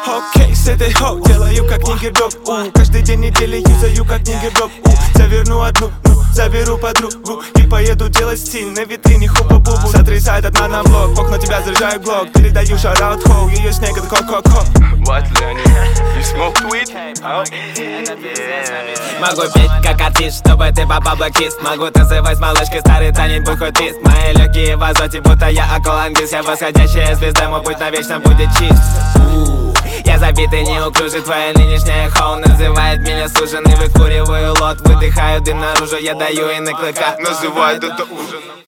Окей, с этой хоу делаю как нигердоп. Каждый день недели юзаю как нигердоп. Заверну одну, заберу подругу и поеду делать стиль на витрине хупа-бубу. Сотрясает одна на блок, окна тебя заряжаю глок. Передаю шараут хоу, ее снег это ко-ко-ко. What, Leonid? You smoke weed? Oh. Могу петь как артист, чтобы ты попал в блэк-лист. Могу танцевать с малышкой, старый танец, будь хоть лист. Мои легкие в азоте, будто я аквалангист. Я восходящая звезда, мой путь навечно будет чист. Я забитый, неуклюжий, твоя нынешняя хоу называет меня суженый. Выкуриваю лот, выдыхаю дым наружу. Я даю и на клыках, Называют это ужином.